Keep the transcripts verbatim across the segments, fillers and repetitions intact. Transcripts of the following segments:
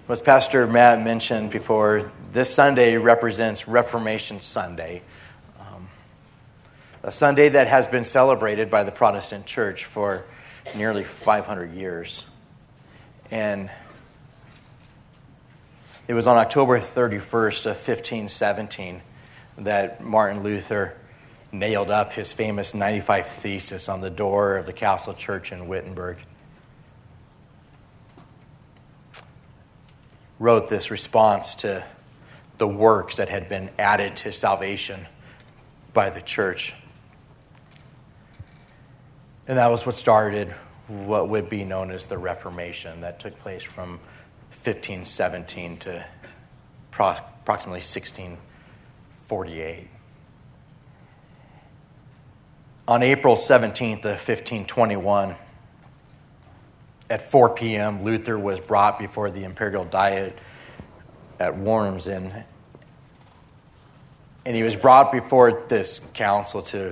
As Pastor Matt mentioned before, this Sunday represents Reformation Sunday, um, a Sunday that has been celebrated by the Protestant Church for nearly five hundred years. And it was on October thirty-first of fifteen seventeen that Martin Luther nailed up his famous ninety-five Thesis on the door of the Castle Church in Wittenberg. Wrote this response to the works that had been added to salvation by the church. And that was what started what would be known as the Reformation that took place from fifteen seventeen to approximately sixteen forty-eight. On April seventeenth of fifteen twenty-one, at four p.m., Luther was brought before the Imperial Diet at Worms, and, and he was brought before this council to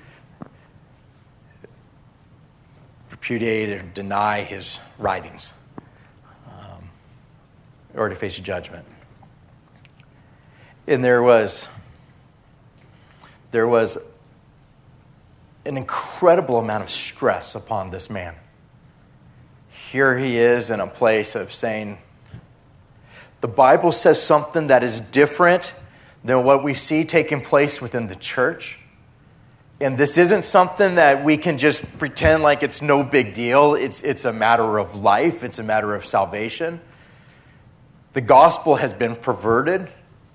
repudiate or deny his writings, um, or to face judgment. And there was there was an incredible amount of stress upon this man. Here he is in a place of saying, the Bible says something that is different than what we see taking place within the church. And this isn't something that we can just pretend like it's no big deal. It's, it's a matter of life. It's a matter of salvation. The gospel has been perverted.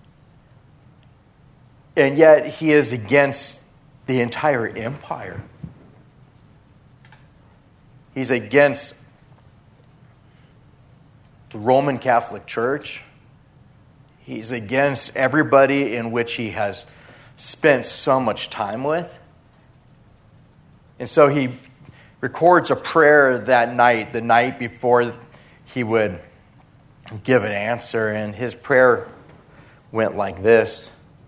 And yet he is against the entire empire. He's against the Roman Catholic Church. He's against everybody in which he has spent so much time with. And so he records a prayer that night, the night before he would give an answer. And his prayer went like this: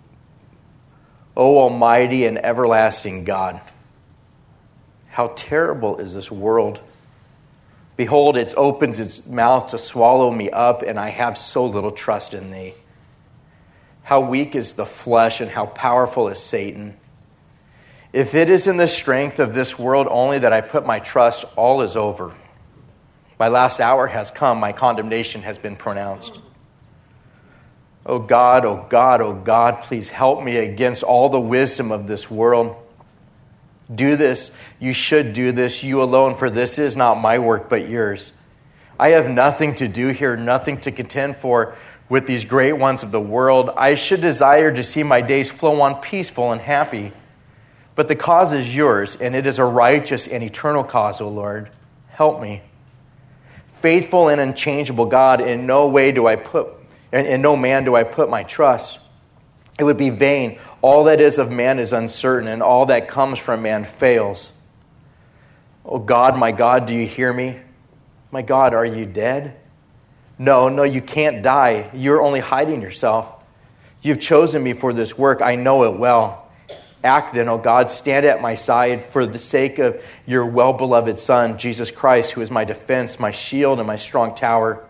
O Almighty and everlasting God, how terrible is this world! Behold, it opens its mouth to swallow me up, and I have so little trust in thee. How weak is the flesh, and how powerful is Satan. If it is in the strength of this world only that I put my trust, all is over. My last hour has come, my condemnation has been pronounced. O God, O God, O God, please help me against all the wisdom of this world. Do this, you should do this, you alone, for this is not my work but yours. I have nothing to do here, nothing to contend for with these great ones of the world. I should desire to see my days flow on peaceful and happy. But the cause is yours, and it is a righteous and eternal cause, O Lord. Help me. Faithful and unchangeable God, in no way do I put, in, in no man do I put my trust. It would be vain. All that is of man is uncertain, and all that comes from man fails. Oh God, my God, do you hear me? My God, are you dead? No, no, you can't die. You're only hiding yourself. You've chosen me for this work. I know it well. Act then, O God, stand at my side for the sake of your well-beloved Son, Jesus Christ, who is my defense, my shield, and my strong tower.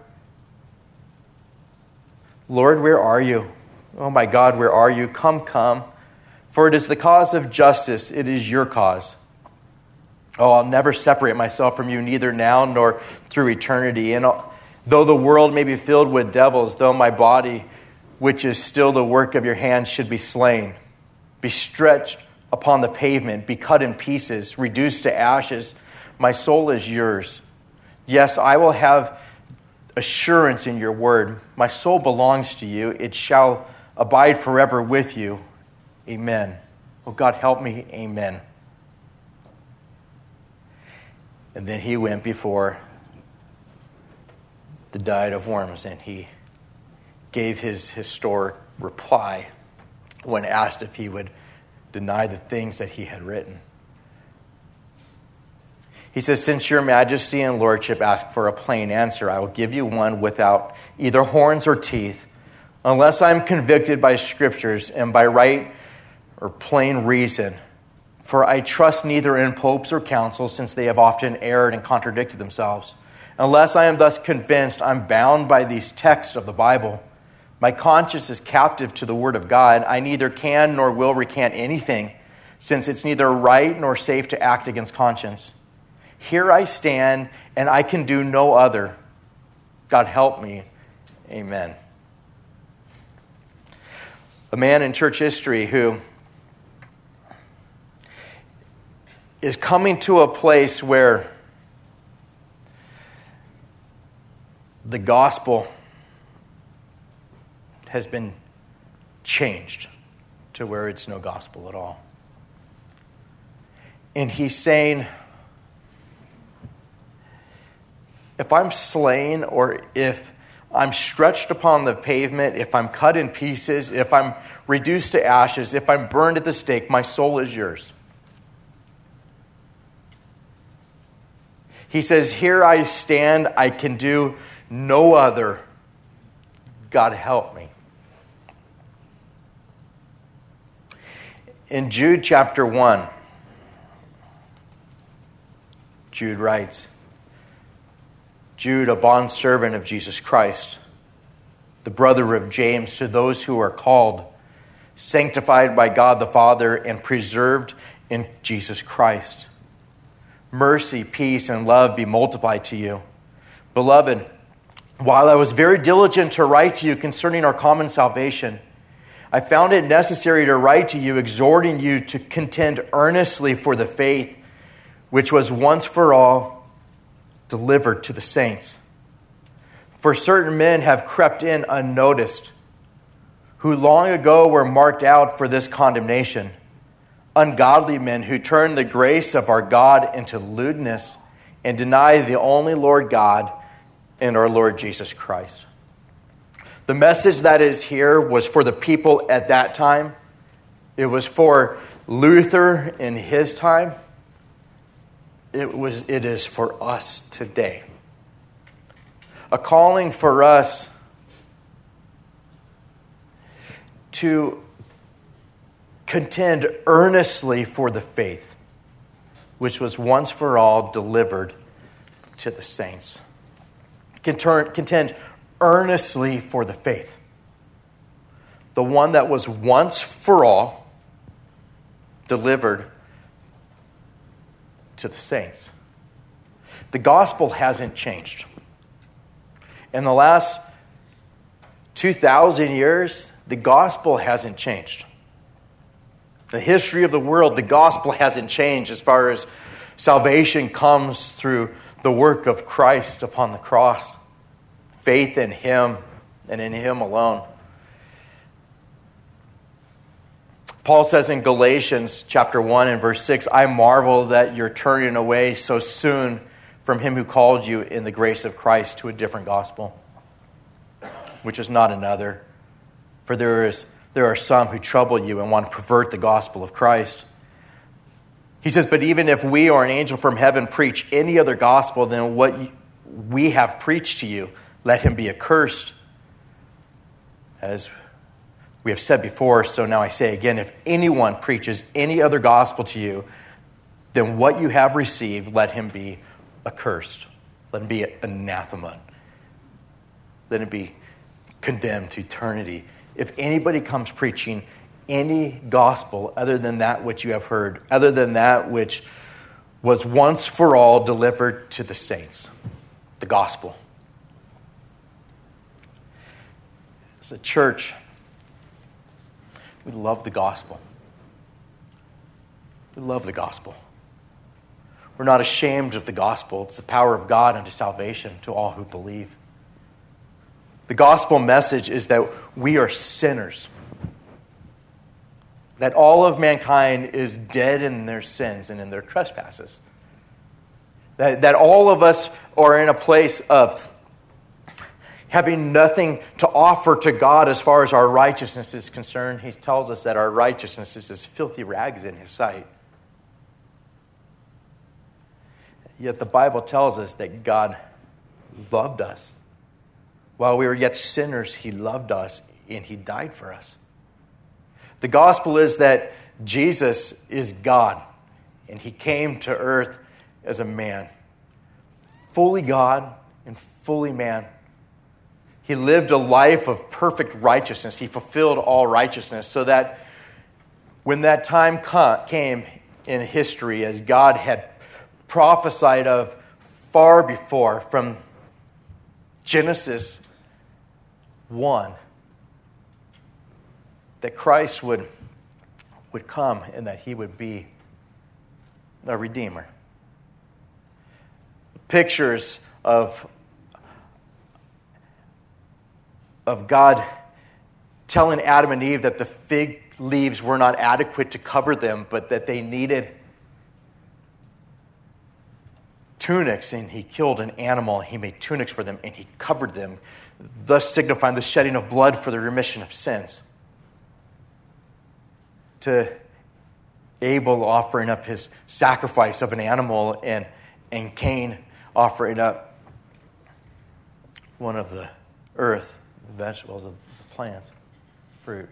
Lord, where are you? Oh my God, where are you? Come, come. For it is the cause of justice. It is your cause. Oh, I'll never separate myself from you, neither now nor through eternity. And though the world may be filled with devils, though my body, which is still the work of your hands, should be slain, be stretched upon the pavement, be cut in pieces, reduced to ashes, my soul is yours. Yes, I will have assurance in your word. My soul belongs to you. It shall abide forever with you. Amen. Oh God, help me. Amen. And then he went before the Diet of Worms, and he gave his historic reply when asked if he would deny the things that he had written. He says, since your majesty and lordship ask for a plain answer, I will give you one without either horns or teeth, unless I am convicted by scriptures and by right or plain reason. For I trust neither in popes or councils, since they have often erred and contradicted themselves, Unless I am thus convinced, I'm bound by these texts of the Bible. My conscience is captive to the word of God. I neither can nor will recant anything, since it's neither right nor safe to act against conscience. Here I stand, and I can do no other. God help me. Amen. A man in church history who is coming to a place where the gospel has been changed to where it's no gospel at all. And he's saying, if I'm slain or if I'm stretched upon the pavement, if I'm cut in pieces, if I'm reduced to ashes, if I'm burned at the stake, my soul is yours. He says, here I stand, I can do no other. God help me. In Jude chapter one, Jude writes, Jude, a bondservant of Jesus Christ, the brother of James, to those who are called, sanctified by God the Father, and preserved in Jesus Christ. Mercy, peace, and love be multiplied to you. Beloved, while I was very diligent to write to you concerning our common salvation, I found it necessary to write to you, exhorting you to contend earnestly for the faith which was once for all delivered to the saints. For certain men have crept in unnoticed, who long ago were marked out for this condemnation, ungodly men who turn the grace of our God into lewdness and deny the only Lord God and our Lord Jesus Christ. The message that is here was for the people at that time. It was for Luther in his time. It was. It is for us today. A calling for us to contend earnestly for the faith which was once for all delivered to the saints. Contend earnestly for the faith. The one that was once for all delivered to the saints. The gospel hasn't changed. In the last two thousand years, the gospel hasn't changed. The history of the world, the gospel hasn't changed as far as salvation comes through the work of Christ upon the cross. Faith in Him and in Him alone. Paul says in Galatians chapter one and verse six, I marvel that you're turning away so soon from Him who called you in the grace of Christ to a different gospel, which is not another. For there is there are some who trouble you and want to pervert the gospel of Christ. He says, but even if we or an angel from heaven preach any other gospel than what we have preached to you, let him be accursed. As we have said before, so now I say again, if anyone preaches any other gospel to you than what you have received, let him be accursed. Let him be anathema. Let him be condemned to eternity. If anybody comes preaching any gospel other than that which you have heard, other than that which was once for all delivered to the saints, the gospel. As a church, we love the gospel. We love the gospel. We're not ashamed of the gospel. It's the power of God unto salvation to all who believe. The gospel message is that we are sinners. That all of mankind is dead in their sins and in their trespasses. That, that all of us are in a place of having nothing to offer to God as far as our righteousness is concerned. He tells us that our righteousness is as filthy rags in His sight. Yet the Bible tells us that God loved us. While we were yet sinners, He loved us and He died for us. The gospel is that Jesus is God and He came to earth as a man, fully God and fully man. He lived a life of perfect righteousness. He fulfilled all righteousness so that when that time came in history, as God had prophesied of far before, from Genesis one, that Christ would, would come and that he would be a Redeemer. Pictures of, of God telling Adam and Eve that the fig leaves were not adequate to cover them, but that they needed tunics, and he killed an animal, he made tunics for them, and he covered them, thus signifying the shedding of blood for the remission of sins. To Abel offering up his sacrifice of an animal, and, and Cain offering up one of the earth, the vegetables, the plants, fruit.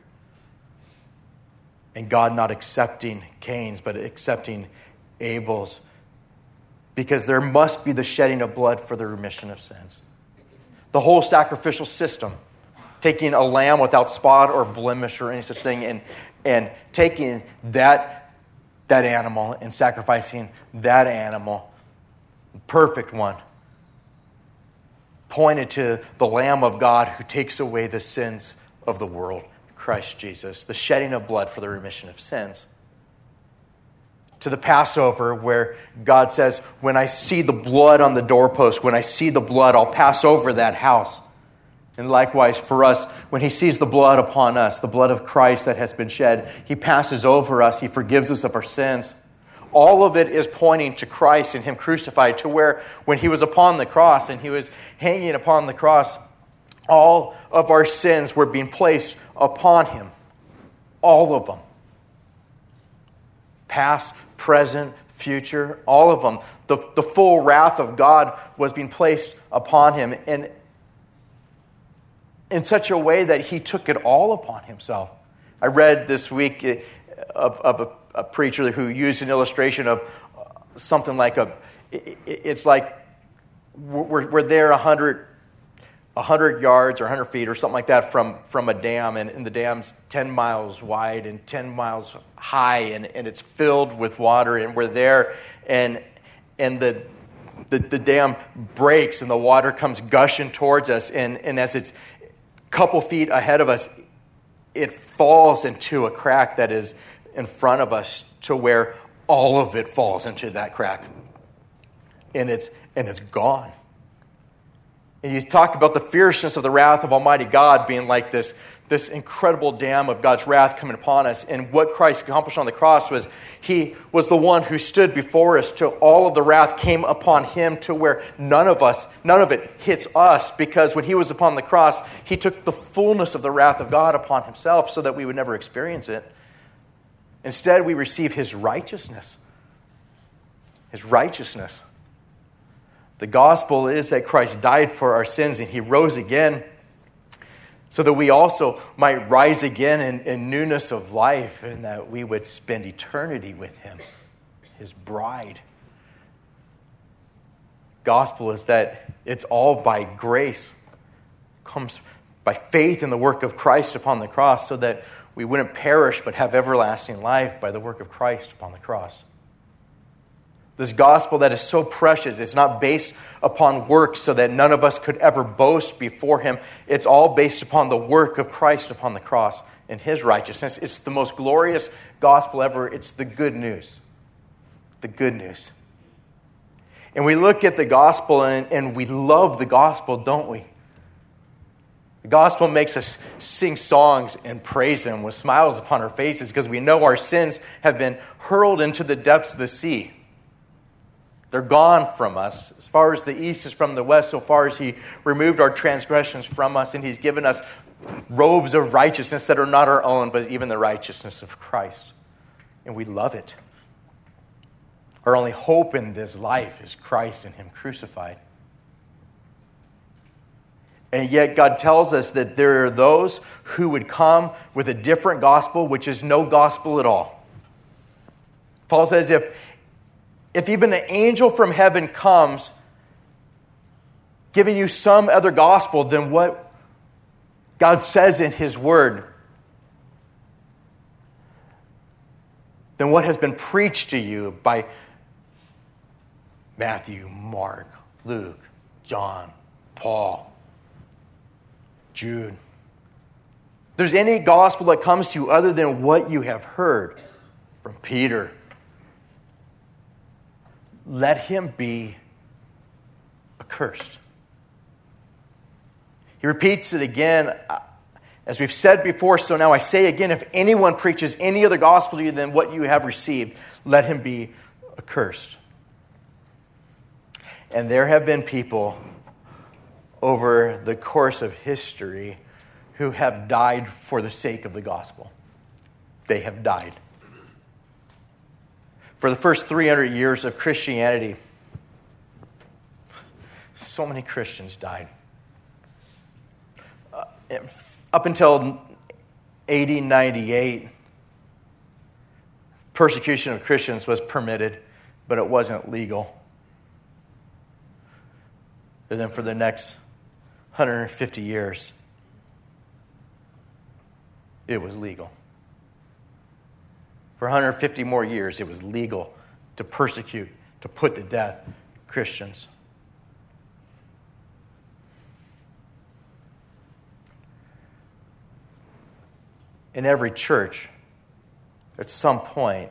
And God not accepting Cain's, but accepting Abel's, because there must be the shedding of blood for the remission of sins. The whole sacrificial system, taking a lamb without spot or blemish or any such thing, and, and taking that, that animal and sacrificing that animal, perfect one, pointed to the Lamb of God who takes away the sins of the world, Christ Jesus, the shedding of blood for the remission of sins. To the Passover, where God says, when I see the blood on the doorpost, when I see the blood, I'll pass over that house. And likewise for us, when he sees the blood upon us, the blood of Christ that has been shed, he passes over us, he forgives us of our sins. All of it is pointing to Christ and him crucified, to where when he was upon the cross and he was hanging upon the cross, all of our sins were being placed upon him. All of them. Past, present, future, all of them. The, the full wrath of God was being placed upon him, and in such a way that he took it all upon himself. I read this week of, of a, a preacher who used an illustration of something like a, it's like we're, we're there a hundred, a hundred yards or a hundred feet or something like that from, from a dam, and, and the dam's ten miles wide and ten miles high, and, and it's filled with water, and we're there, and and the, the the dam breaks and the water comes gushing towards us, and, and as it's a couple feet ahead of us, it falls into a crack that is in front of us, to where all of it falls into that crack, and it's and it's gone. And you talk about the fierceness of the wrath of Almighty God being like this, this incredible dam of God's wrath coming upon us. And what Christ accomplished on the cross was he was the one who stood before us till all of the wrath came upon him, to where none of us, none of it hits us, because when he was upon the cross, he took the fullness of the wrath of God upon himself so that we would never experience it. Instead, we receive his righteousness. His righteousness. The gospel is that Christ died for our sins and he rose again so that we also might rise again in, in newness of life, and that we would spend eternity with him, his bride. Gospel is that it's all by grace, comes by faith in the work of Christ upon the cross, so that we wouldn't perish but have everlasting life by the work of Christ upon the cross. This gospel that is so precious, it's not based upon works so that none of us could ever boast before him. It's all based upon the work of Christ upon the cross and his righteousness. It's the most glorious gospel ever. It's the good news. The good news. And we look at the gospel and, and we love the gospel, don't we? The gospel makes us sing songs and praise him with smiles upon our faces, because we know our sins have been hurled into the depths of the sea. They're gone from us. As far as the east is from the west, so far as he removed our transgressions from us, and he's given us robes of righteousness that are not our own, but even the righteousness of Christ. And we love it. Our only hope in this life is Christ and him crucified. And yet God tells us that there are those who would come with a different gospel, which is no gospel at all. Paul says if If even an angel from heaven comes giving you some other gospel than what God says in His Word, than what has been preached to you by Matthew, Mark, Luke, John, Paul, Jude. If there's any gospel that comes to you other than what you have heard from Peter, let him be accursed. He repeats it again, as we've said before, so now I say again, if anyone preaches any other gospel to you than what you have received, let him be accursed. And there have been people over the course of history who have died for the sake of the gospel. They have died. For the first three hundred years of Christianity, so many Christians died. Uh, up until A D ninety-eight, persecution of Christians was permitted, but it wasn't legal. And then for the next one hundred fifty years, it was legal. For one hundred fifty more years, it was legal to persecute, to put to death Christians. In every church, at some point,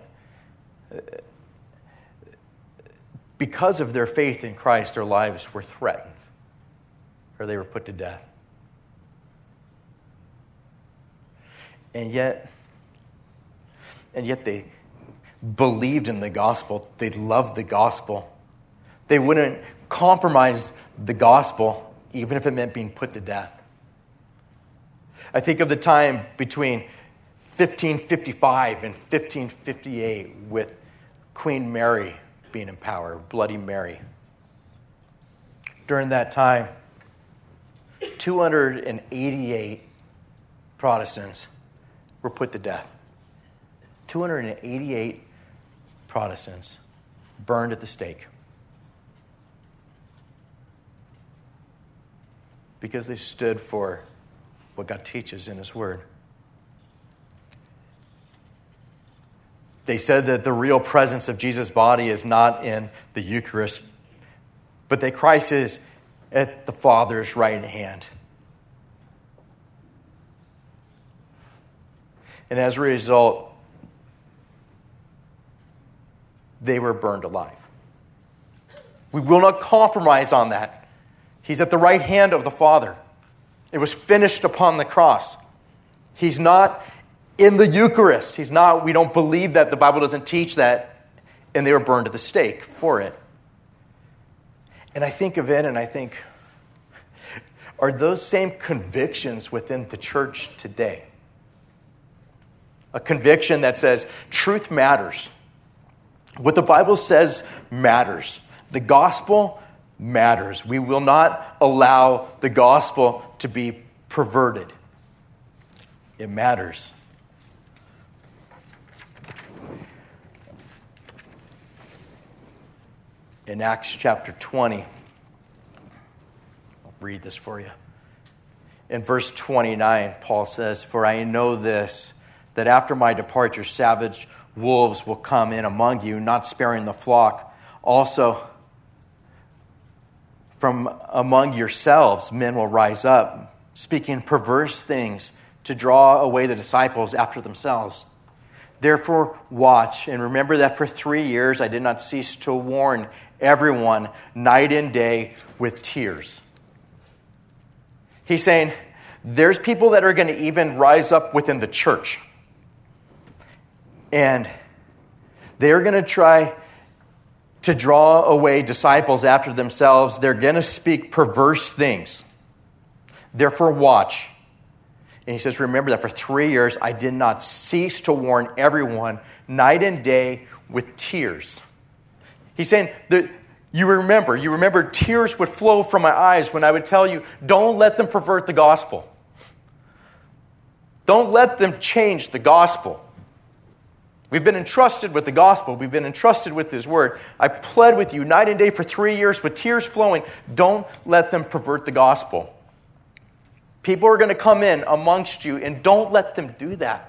because of their faith in Christ, their lives were threatened, or they were put to death. And yet, and yet they believed in the gospel. They loved the gospel. They wouldn't compromise the gospel, even if it meant being put to death. I think of the time between fifteen fifty-five and fifteen fifty-eight with Queen Mary being in power, Bloody Mary. During that time, two hundred eighty-eight Protestants were put to death. two hundred eighty-eight Protestants burned at the stake because they stood for what God teaches in His Word. They said that the real presence of Jesus' body is not in the Eucharist, but that Christ is at the Father's right hand. And as a result, they were burned alive. We will not compromise on that. He's at the right hand of the Father. It was finished upon the cross. He's not in the Eucharist. He's not, we don't believe that. The Bible doesn't teach that. And they were burned at the stake for it. And I think of it and I think, are those same convictions within the church today? A conviction that says truth matters. What the Bible says matters. The gospel matters. We will not allow the gospel to be perverted. It matters. In Acts chapter twenty, I'll read this for you. In verse twenty-nine, Paul says, "For I know this, that after my departure, savage wolves will come in among you, not sparing the flock. Also, from among yourselves, men will rise up, speaking perverse things to draw away the disciples after themselves. Therefore, watch and remember that for three years I did not cease to warn everyone night and day with tears." He's saying there's people that are going to even rise up within the church. And they're going to try to draw away disciples after themselves. They're going to speak perverse things. Therefore, watch. And he says, remember that for three years I did not cease to warn everyone night and day with tears. He's saying that you remember, you remember tears would flow from my eyes when I would tell you, don't let them pervert the gospel. Don't let them change the gospel. We've been entrusted with the gospel. We've been entrusted with His word. I pled with you night and day for three years with tears flowing. Don't let them pervert the gospel. People are going to come in amongst you, and don't let them do that.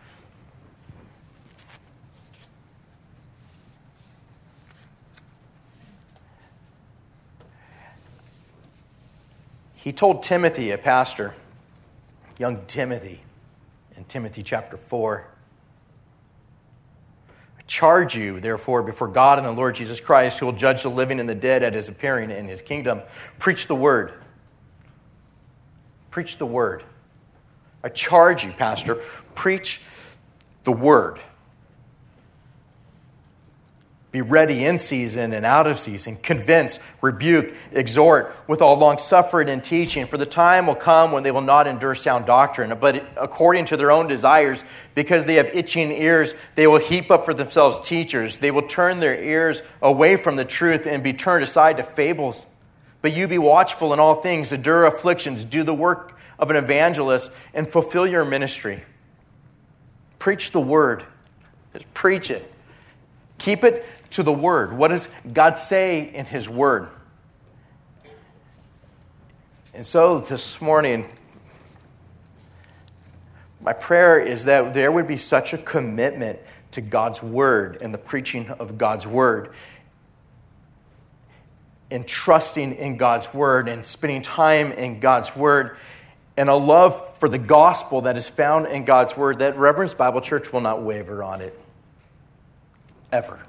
He told Timothy, a pastor, young Timothy, in Timothy chapter four, I charge you, therefore, before God and the Lord Jesus Christ, who will judge the living and the dead at His appearing in His kingdom, preach the word. Preach the word. I charge you, pastor, preach the word. Be ready in season and out of season. Convince, rebuke, exhort with all long-suffering and teaching. For the time will come when they will not endure sound doctrine, but according to their own desires, because they have itching ears, they will heap up for themselves teachers. They will turn their ears away from the truth and be turned aside to fables. But you be watchful in all things, endure afflictions, do the work of an evangelist, and fulfill your ministry. Preach the word. Just preach it. Keep it to the word. What does God say in His word? And so this morning, my prayer is that there would be such a commitment to God's word and the preaching of God's word, and trusting in God's word and spending time in God's word, and a love for the gospel that is found in God's word, that Reverence Bible Church will not waver on it. Ever.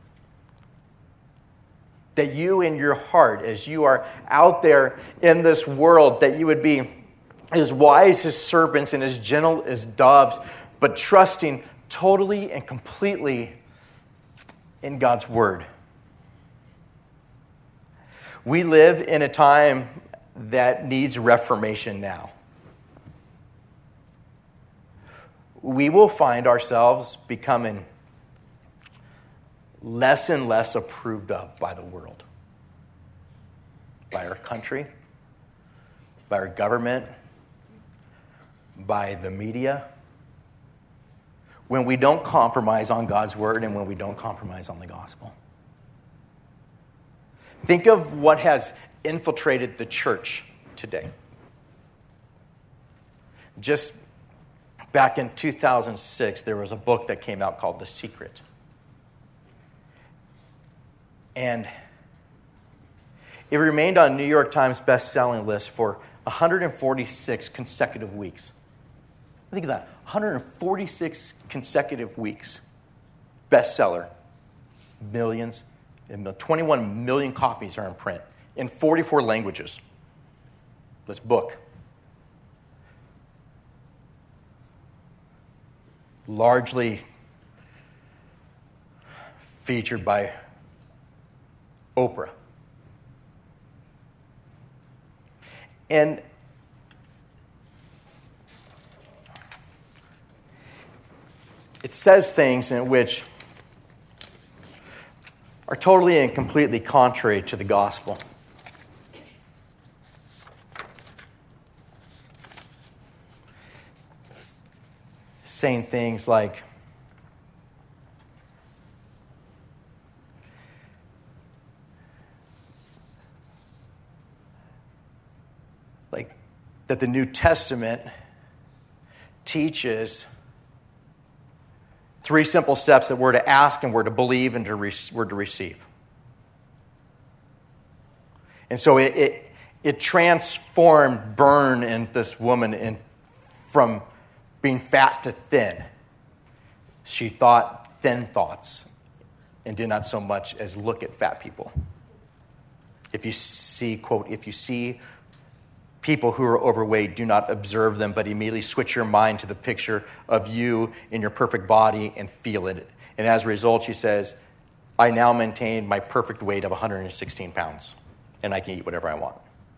That you in your heart, as you are out there in this world, that you would be as wise as serpents and as gentle as doves, but trusting totally and completely in God's word. We live in a time that needs reformation now. We will find ourselves becoming less and less approved of by the world, by our country, by our government, by the media, when we don't compromise on God's word and when we don't compromise on the gospel. Think of what has infiltrated the church today. Just back in two thousand six, there was a book that came out called The Secret. And it remained on New York Times best-selling list for one hundred forty-six consecutive weeks. Think of that, one hundred forty-six consecutive weeks. Bestseller. Millions, and twenty-one million copies are in print in forty-four languages. This book. Largely featured by Oprah. And it says things in which are totally and completely contrary to the gospel. Saying things like, like that the New Testament teaches three simple steps that we're to ask and we're to believe and to re- we're to receive. And so it, it it transformed Byrne and this woman in, from being fat to thin. She thought thin thoughts and did not so much as look at fat people. If you see, quote, if you see people who are overweight, do not observe them, but immediately switch your mind to the picture of you in your perfect body and feel it. And as a result, she says, I now maintain my perfect weight of one hundred sixteen pounds, and I can eat whatever I want.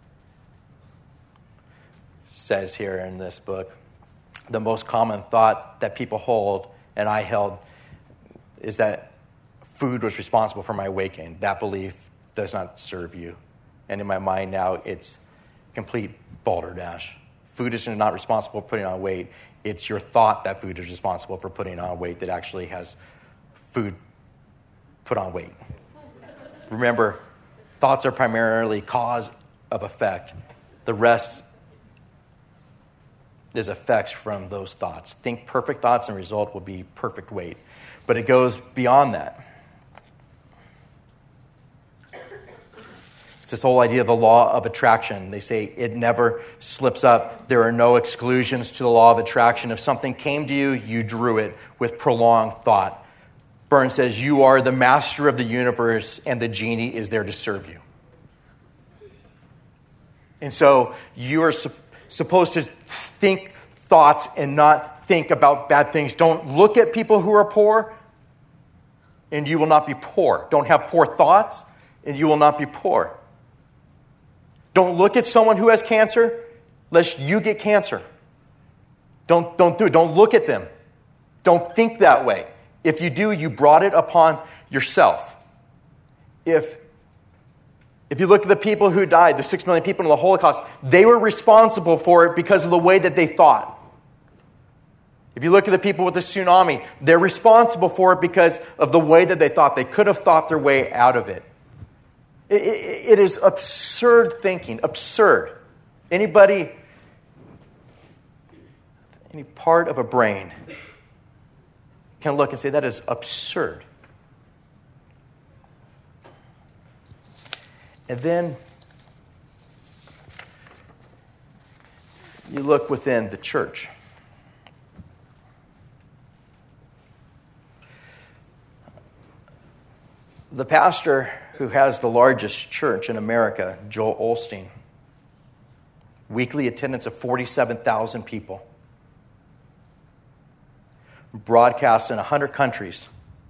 It says here in this book, the most common thought that people hold, and I held, is that food was responsible for my weight gain. That belief does not serve you. And in my mind now, it's complete balderdash. Food is not responsible for putting on weight. It's your thought that food is responsible for putting on weight that actually has food put on weight. Remember, thoughts are primarily cause of effect. The rest is effects from those thoughts. Think perfect thoughts and result will be perfect weight. But it goes beyond that. It's this whole idea of the law of attraction. They say it never slips up. There are no exclusions to the law of attraction. If something came to you, you drew it with prolonged thought. Burns says, you are the master of the universe and the genie is there to serve you. And so you are su- supposed to think thoughts and not think about bad things. Don't look at people who are poor and you will not be poor. Don't have poor thoughts and you will not be poor. Don't look at someone who has cancer lest you get cancer. Don't, don't do it. Don't look at them. Don't think that way. If you do, you brought it upon yourself. If, if you look at the people who died, the six million people in the Holocaust, they were responsible for it because of the way that they thought. If you look at the people with the tsunami, they're responsible for it because of the way that they thought. They could have thought their way out of it. It, it, it is absurd thinking, absurd. Anybody, any part of a brain can look and say, that is absurd. And then you look within the church. The pastor who has the largest church in America, Joel Osteen, weekly attendance of forty-seven thousand people, broadcast in one hundred countries.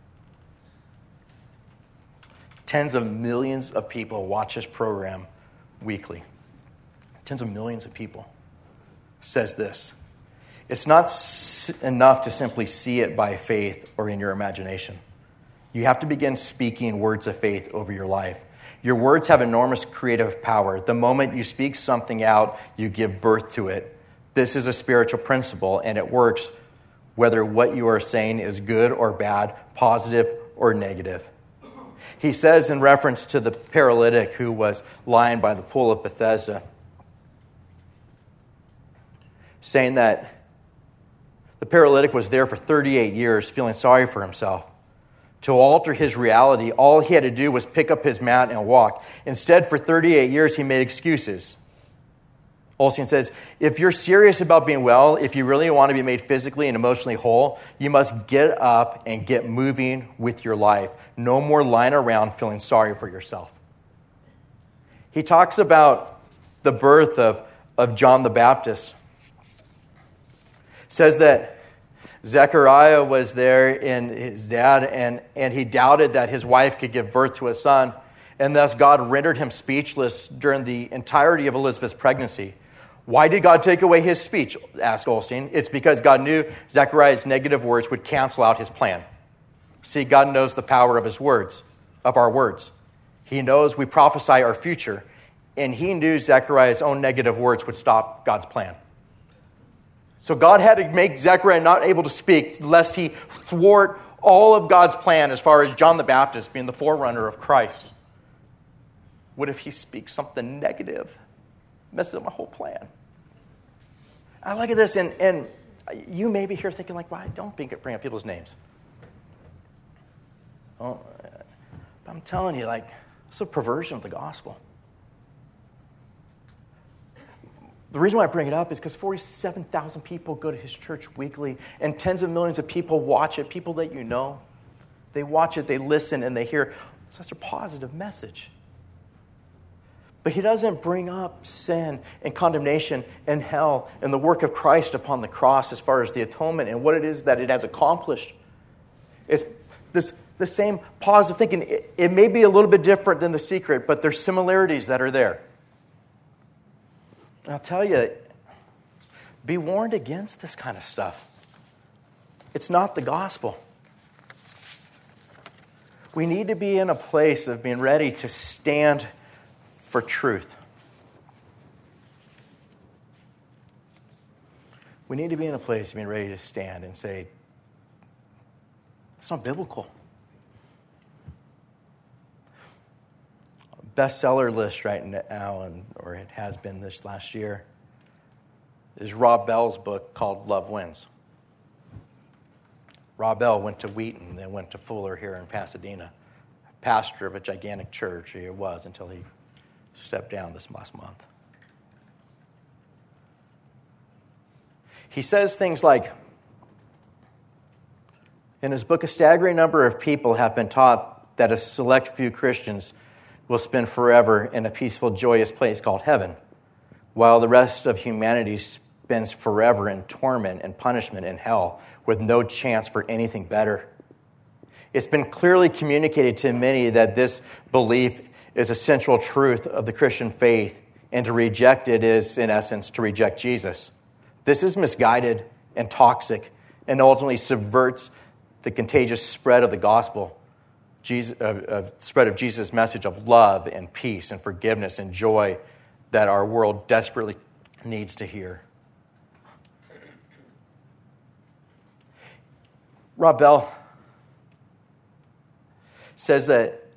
Tens of millions of people watch his program weekly. Tens of millions of people. Says this, it's not s- enough to simply see it by faith or in your imagination. You have to begin speaking words of faith over your life. Your words have enormous creative power. The moment you speak something out, you give birth to it. This is a spiritual principle, and it works whether what you are saying is good or bad, positive or negative. He says in reference to the paralytic who was lying by the pool of Bethesda, saying that the paralytic was there for thirty-eight years feeling sorry for himself. To alter his reality, all he had to do was pick up his mat and walk. Instead, for thirty-eight years, he made excuses. Osteen says, if you're serious about being well, if you really want to be made physically and emotionally whole, you must get up and get moving with your life. No more lying around feeling sorry for yourself. He talks about the birth of, of John the Baptist. Says that Zechariah was there and his dad, and, and he doubted that his wife could give birth to a son, and thus God rendered him speechless during the entirety of Elizabeth's pregnancy. Why did God take away his speech? Asked Osteen. It's because God knew Zechariah's negative words would cancel out his plan. See, God knows the power of his words, of our words. He knows we prophesy our future, and he knew Zechariah's own negative words would stop God's plan. So God had to make Zechariah not able to speak lest he thwart all of God's plan as far as John the Baptist being the forerunner of Christ. What if he speaks something negative? Messes up my whole plan. I look at this and, and you may be here thinking like, why don't bring up people's names? Oh, but I'm telling you, like, it's a perversion of the gospel. The reason why I bring it up is because forty-seven thousand people go to his church weekly, and tens of millions of people watch it, people that you know. They watch it, they listen, and they hear such a positive message. But he doesn't bring up sin and condemnation and hell and the work of Christ upon the cross as far as the atonement and what it is that it has accomplished. It's this the same positive thinking. It, it may be a little bit different than The Secret, but there's similarities that are there. I'll tell you, be warned against this kind of stuff. It's not the gospel. We need to be in a place of being ready to stand for truth. We need to be in a place of being ready to stand and say, it's not biblical. Bestseller list right now, and or it has been this last year, is Rob Bell's book called Love Wins. Rob Bell went to Wheaton, then went to Fuller here in Pasadena, pastor of a gigantic church. He was until he stepped down this last month. He says things like, in his book, a staggering number of people have been taught that a select few Christians will spend forever in a peaceful, joyous place called heaven, while the rest of humanity spends forever in torment and punishment in hell with no chance for anything better. It's been clearly communicated to many that this belief is a central truth of the Christian faith, and to reject it is, in essence, to reject Jesus. This is misguided and toxic and ultimately subverts the contagious spread of the gospel, Jesus, uh, uh, spread of Jesus' message of love and peace and forgiveness and joy that our world desperately needs to hear. Rob Bell says that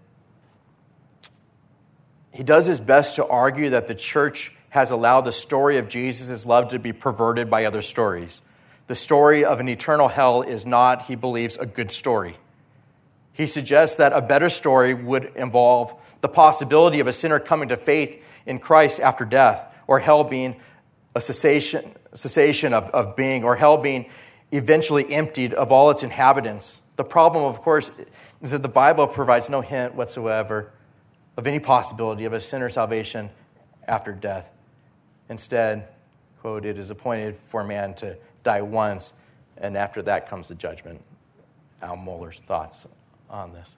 he does his best to argue that the church has allowed the story of Jesus' love to be perverted by other stories. The story of an eternal hell is not, he believes, a good story. He suggests that a better story would involve the possibility of a sinner coming to faith in Christ after death, or hell being a cessation, cessation of, of being, or hell being eventually emptied of all its inhabitants. The problem, of course, is that the Bible provides no hint whatsoever of any possibility of a sinner's salvation after death. Instead, quote, it is appointed for man to die once, and after that comes the judgment. Al Mohler's thoughts on this.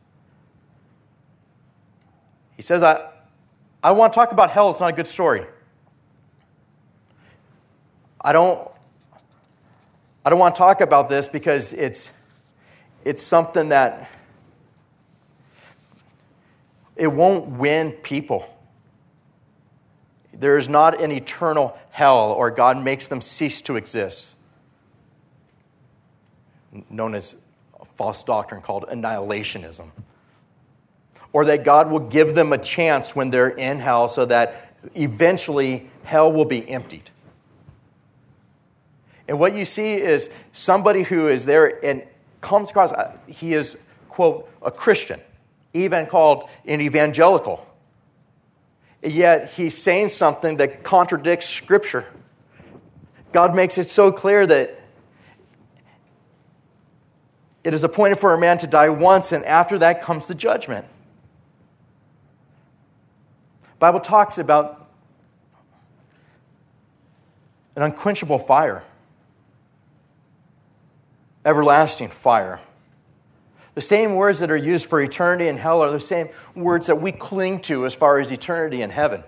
He says, I, I want to talk about hell. It's not a good story. I don't, I don't want to talk about this because it's, it's something that it won't win people. There is not an eternal hell, or God makes them cease to exist, known as a false doctrine called annihilationism. Or that God will give them a chance when they're in hell so that eventually hell will be emptied. And what you see is somebody who is there and comes across, he is, quote, a Christian, even called an evangelical. Yet he's saying something that contradicts Scripture. God makes it so clear that it is appointed for a man to die once, and after that comes the judgment. The Bible talks about an unquenchable fire, everlasting fire. The same words that are used for eternity in hell are the same words that we cling to as far as eternity in heaven.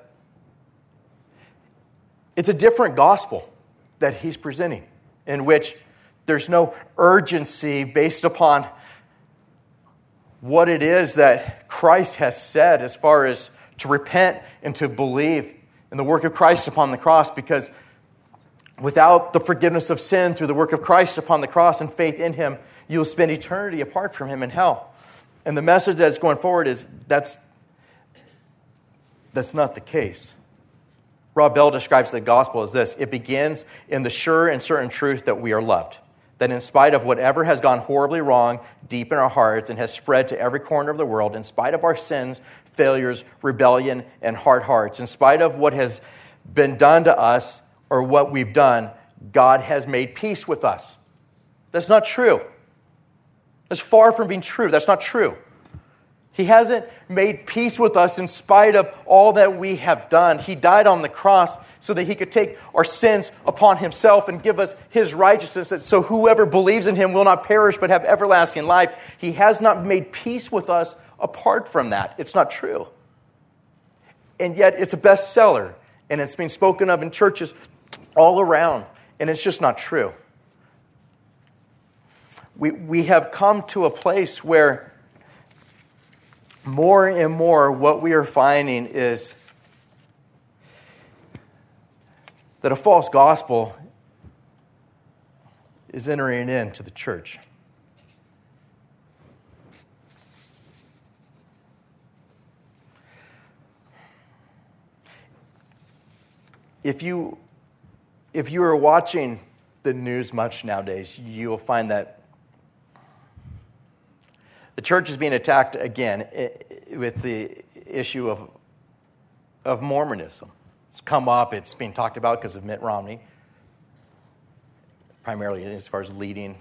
It's a different gospel that he's presenting, in which there's no urgency based upon what it is that Christ has said as far as to repent and to believe in the work of Christ upon the cross, because without the forgiveness of sin through the work of Christ upon the cross and faith in him, you'll spend eternity apart from him in hell. And the message that's going forward is that's, that's not the case. Rob Bell describes the gospel as this: it begins in the sure and certain truth that we are loved. That in spite of whatever has gone horribly wrong deep in our hearts and has spread to every corner of the world, in spite of our sins, failures, rebellion, and hard hearts, in spite of what has been done to us or what we've done, God has made peace with us. That's not true. That's far from being true. That's not true. He hasn't made peace with us in spite of all that we have done. He died on the cross so that he could take our sins upon himself and give us his righteousness, that so whoever believes in him will not perish but have everlasting life. He has not made peace with us apart from that. It's not true. And yet it's a bestseller, and it's being spoken of in churches all around, and it's just not true. We, we have come to a place where more and more what we are finding is that a false gospel is entering into the church. If you if you are watching the news much nowadays, you will find that the church is being attacked again with the issue of of Mormonism. It's come up, it's being talked about because of Mitt Romney, primarily as far as leading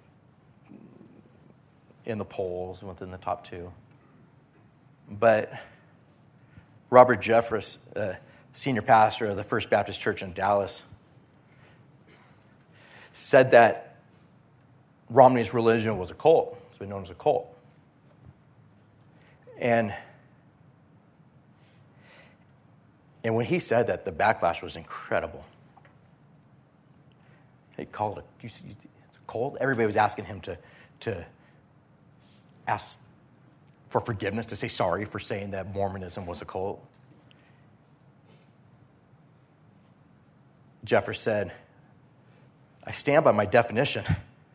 in the polls within the top two. But Robert Jeffress, uh, senior pastor of the First Baptist Church in Dallas, said that Romney's religion was a cult. It's been known as a cult. And, and when he said that, the backlash was incredible. He called it a, it's a cult. Everybody was asking him to, to ask for forgiveness, to say sorry for saying that Mormonism was a cult. Jeffress said, I stand by my definition.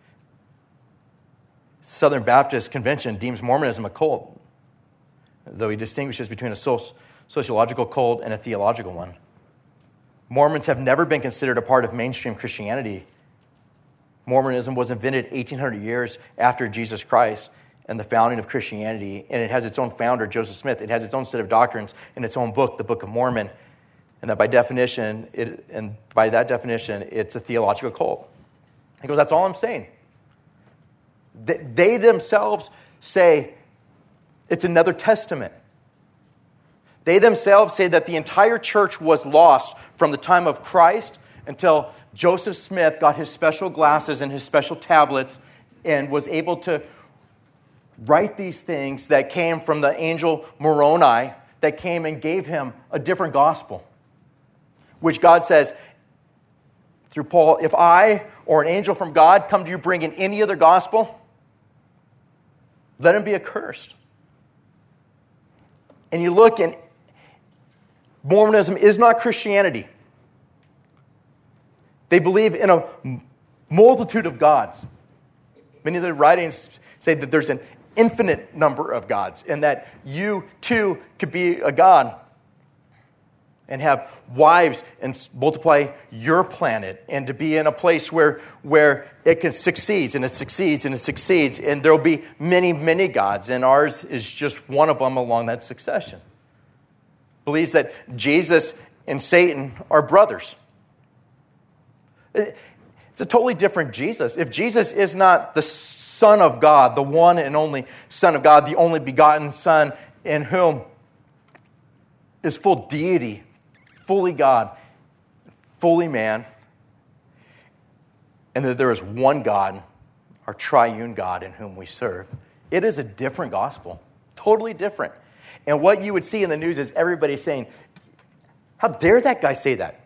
Southern Baptist Convention deems Mormonism a cult, though he distinguishes between a soci- sociological cult and a theological one. Mormons have never been considered a part of mainstream Christianity. Mormonism was invented eighteen hundred years after Jesus Christ and the founding of Christianity, and it has its own founder, Joseph Smith. It has its own set of doctrines in its own book, the Book of Mormon. And that by definition, it, and by that definition, it's a theological cult. He goes, that's all I'm saying. They, they themselves say it's another testament. They themselves say that the entire church was lost from the time of Christ until Joseph Smith got his special glasses and his special tablets and was able to write these things that came from the angel Moroni that came and gave him a different gospel. Which God says, through Paul, if I or an angel from God come to you bringing any other gospel, let him be accursed. And you look, and Mormonism is not Christianity. They believe in a multitude of gods. Many of their writings say that there's an infinite number of gods, and that you too could be a god and have wives and multiply your planet, and to be in a place where, where it can succeeds and it succeeds and it succeeds, and there will be many, many gods, and ours is just one of them along that succession. Believes that Jesus and Satan are brothers. It's a totally different Jesus. If Jesus is not the Son of God, the one and only Son of God, the only begotten Son in whom is full deity, fully God, fully man, and that there is one God, our triune God in whom we serve. It is a different gospel, totally different. And what you would see in the news is everybody saying, how dare that guy say that?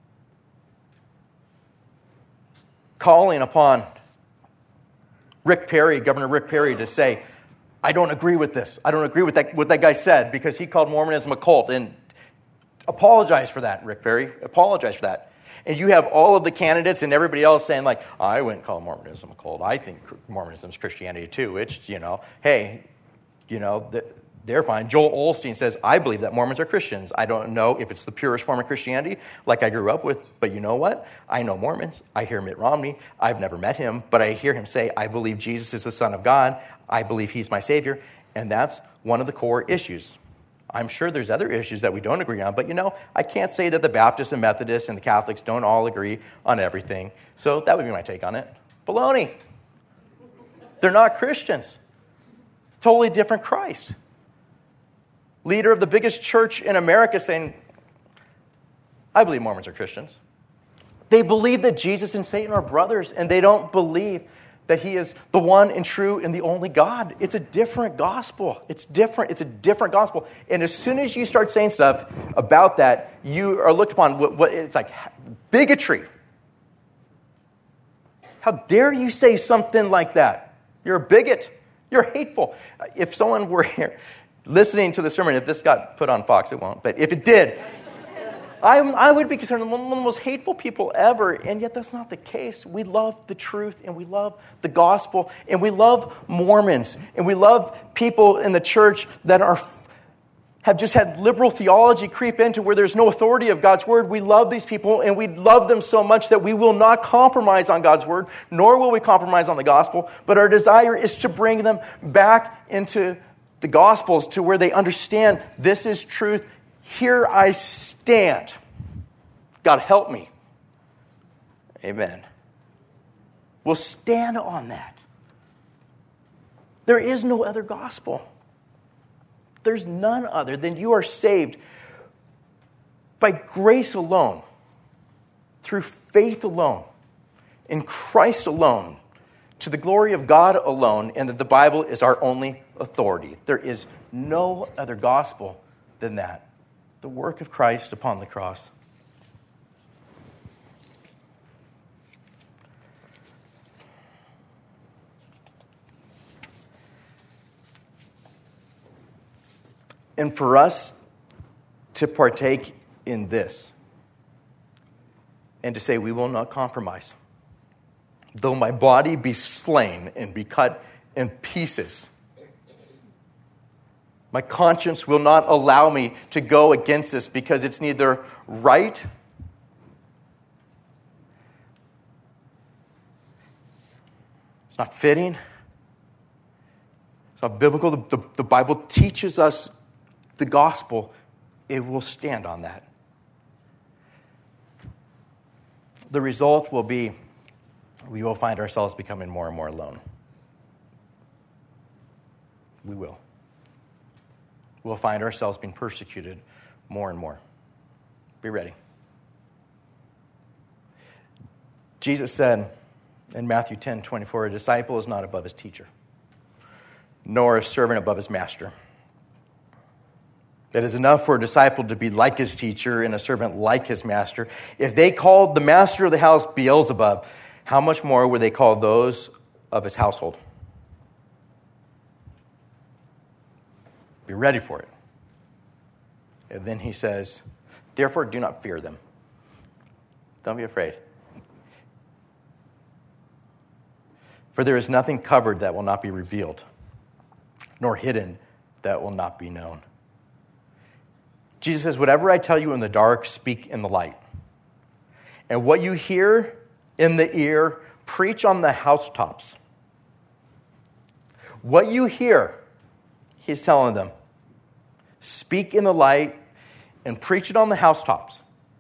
Calling upon Rick Perry, Governor Rick Perry, to say, I don't agree with this. I don't agree with that, what that guy said, because he called Mormonism a cult. And apologize for that, Rick Perry. Apologize for that. And you have all of the candidates and everybody else saying, like, I wouldn't call Mormonism a cult. I think Mormonism is Christianity too. Which, you know, hey, you know, they're fine. Joel Osteen says, I believe that Mormons are Christians. I don't know if it's the purest form of Christianity like I grew up with, but you know what? I know Mormons. I hear Mitt Romney. I've never met him, but I hear him say, I believe Jesus is the Son of God. I believe he's my Savior. And that's one of the core issues. I'm sure there's other issues that we don't agree on, but you know, I can't say that the Baptists and Methodists and the Catholics don't all agree on everything. So that would be my take on it. Baloney. They're not Christians. Totally different Christ. Leader of the biggest church in America saying, I believe Mormons are Christians. They believe that Jesus and Satan are brothers, and they don't believe that he is the one and true and the only God. It's a different gospel. It's different. It's a different gospel. And as soon as you start saying stuff about that, you are looked upon, what, what it's like bigotry. How dare you say something like that? You're a bigot. You're hateful. If someone were here listening to the sermon, if this got put on Fox, it won't, but if it did, I'm, I would be considered one of the most hateful people ever, and yet that's not the case. We love the truth, and we love the gospel, and we love Mormons, and we love people in the church that are have just had liberal theology creep into where there's no authority of God's word. We love these people, and we love them so much that we will not compromise on God's word, nor will we compromise on the gospel, but our desire is to bring them back into the Gospels to where they understand this is truth. Here I stand. God help me. Amen. We'll stand on that. There is no other gospel. There's none other than you are saved by grace alone, through faith alone, in Christ alone, to the glory of God alone, and that the Bible is our only authority. There is no other gospel than that. The work of Christ upon the cross. And for us to partake in this and to say we will not compromise, though my body be slain and be cut in pieces, my conscience will not allow me to go against this because it's neither right it's not fitting, it's not biblical. The, the, the Bible teaches us the gospel. It will stand on that. The result will be we will find ourselves becoming more and more alone. We will. We'll find ourselves being persecuted more and more. Be ready. Jesus said in Matthew ten twenty-four, a disciple is not above his teacher, nor a servant above his master. It is enough for a disciple to be like his teacher and a servant like his master. If they called the master of the house Beelzebub, how much more would they call those of his household? Be ready for it. And then he says, therefore do not fear them. Don't be afraid. For there is nothing covered that will not be revealed, nor hidden that will not be known. Jesus says, whatever I tell you in the dark, speak in the light. And what you hear in the ear, preach on the housetops. What you hear, he's telling them, speak in the light and preach it on the housetops.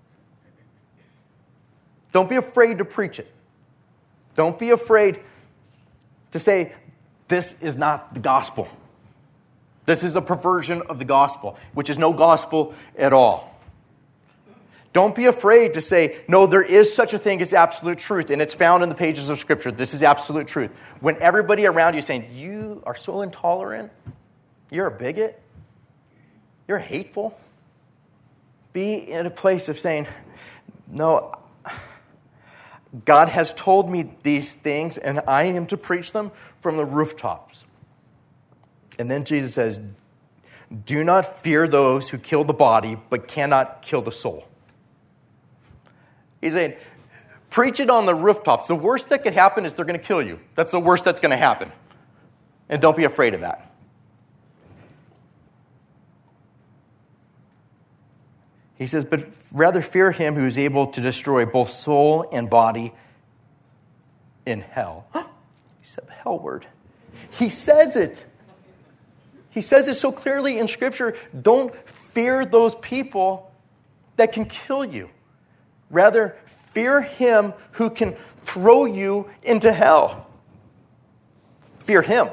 Don't be afraid to preach it. Don't be afraid to say, this is not the gospel. This is a perversion of the gospel, which is no gospel at all. Don't be afraid to say, no, there is such a thing as absolute truth, and it's found in the pages of Scripture. This is absolute truth. When everybody around you is saying, you are so intolerant, you're a bigot, you're hateful, be in a place of saying, no, God has told me these things, and I am to preach them from the rooftops. And then Jesus says, do not fear those who kill the body, but cannot kill the soul. He's saying, preach it on the rooftops. The worst that could happen is they're going to kill you. That's the worst that's going to happen. And don't be afraid of that. He says, but rather fear him who is able to destroy both soul and body in hell. He said the hell word. He says it. He says it so clearly in Scripture. Don't fear those people that can kill you. Rather, fear him who can throw you into hell. Fear him.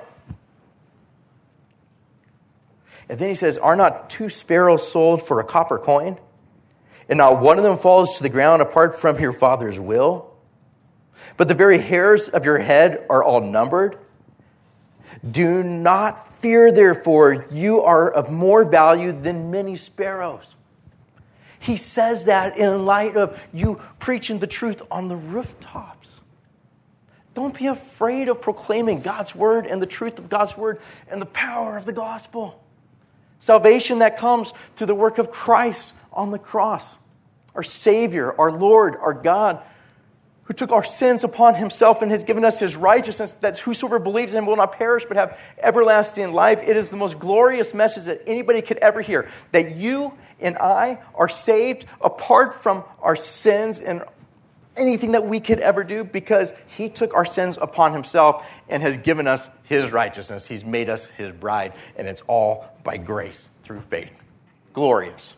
And then he says, are not two sparrows sold for a copper coin? And not one of them falls to the ground apart from your Father's will? But the very hairs of your head are all numbered. Do not fear, therefore, you are of more value than many sparrows. He says that in light of you preaching the truth on the rooftops. Don't be afraid of proclaiming God's word and the truth of God's word and the power of the gospel. Salvation that comes through the work of Christ on the cross. our Savior, our Lord, our God, who took our sins upon himself and has given us his righteousness, that whosoever believes in him will not perish but have everlasting life. It is the most glorious message that anybody could ever hear, that you and I are saved apart from our sins and anything that we could ever do, because he took our sins upon himself and has given us his righteousness. He's made us his bride, and it's all by grace through faith. Glorious.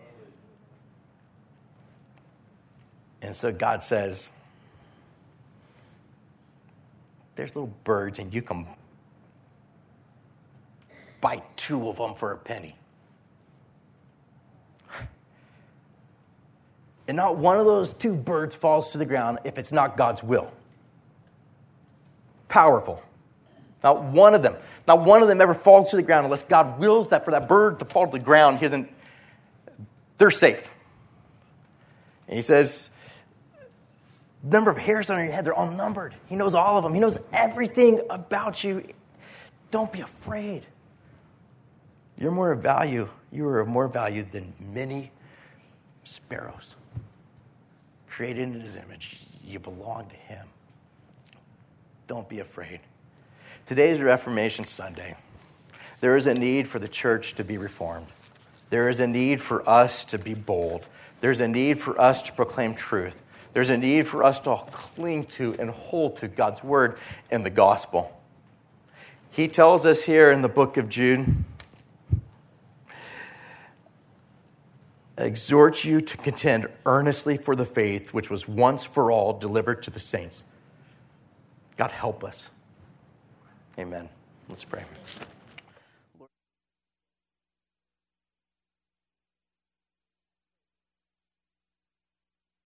And so God says, there's little birds, and you can buy two of them for a penny. And not one of those two birds falls to the ground if it's not God's will. Powerful. Not one of them. Not one of them ever falls to the ground unless God wills that for that bird to fall to the ground. He isn't. They're safe. And he says, number of hairs on your head, they're all numbered. He knows all of them. He knows everything about you. Don't be afraid. You're more of value. You are of more value than many sparrows. Created in his image. You belong to him. Don't be afraid. Today is Reformation Sunday. There is a need for the church to be reformed. There is a need for us to be bold. There's a need for us to proclaim truth. There's a need for us to cling to and hold to God's word and the gospel. He tells us here in the book of Jude, exhort you to contend earnestly for the faith which was once for all delivered to the saints. God help us. Amen. Let's pray.